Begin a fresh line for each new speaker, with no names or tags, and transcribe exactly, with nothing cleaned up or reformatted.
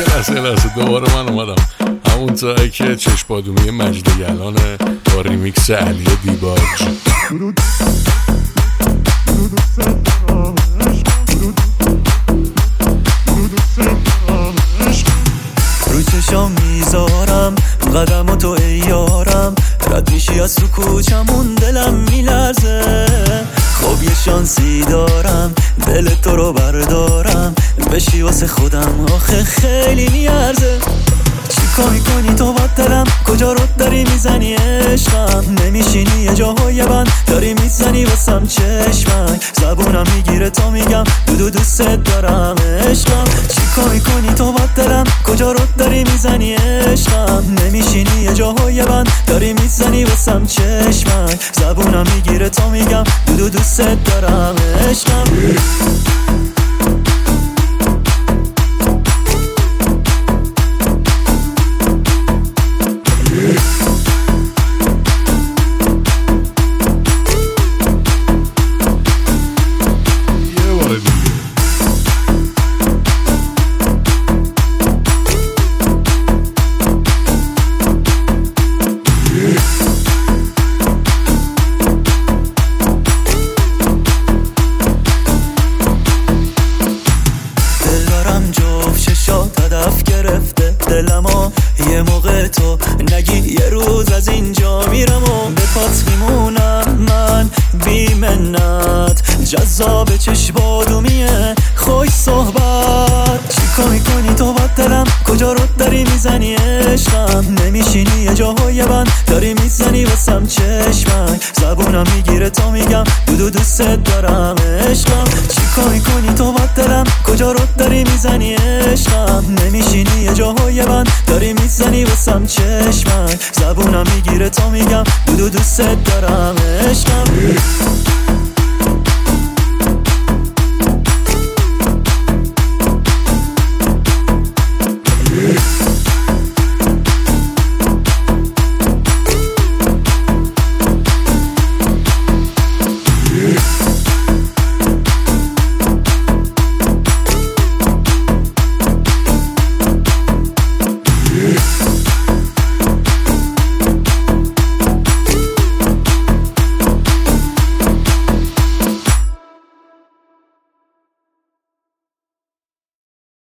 یه لحظه لحظه دوباره من اومدم همون جایی که چشمادومی مجد گلانه با ریمیکس علی دیباج.
رو چشام میذارم قدم تو ای یارم، رد میشی از تو کوچمون دلم میلرزه. خب یه شانسی دارم دل تو رو بردارم، بشی واسه خودم آخه خیلی میارزه. چی کار میکنی تو با دلم، کجا رو داری میزنی عشقم، نمیشینی یه جاهای بند داری میزنی واسم چشمک، زبونم میگیره تا میگم دو دو دوست دارم عشقم. چی کار میکنی تو با دلم، کجا رو داری میزنی عشقم، نمیشینی یه جاهای بند داری میزنی واسم چشمک، زبونم میگیره تا میگم دو دو دوست دارم عشقم. هدف گرفته دلمو یه موقع تو نگی یه روز از اینجا میرم و به پات میمونم من بی منت. جذاب چشمادومیه خوش صحبت، چی کار میکنی تو با دلم، کجا رو داری میزنی عشقم، نمیشینی یه جاهای بند داری میزنی واسم چشمک، زبونم میگیره تا میگم دو دو دوست دارم عشقم. چی کار میکنی تو با دلم، کجا رو داری میزنی عشقم، نمیشینی یه جاهای بند داری میزنی واسم چشمک، زبونم میگیره تا میگم دو دو دوست دارم عشقم.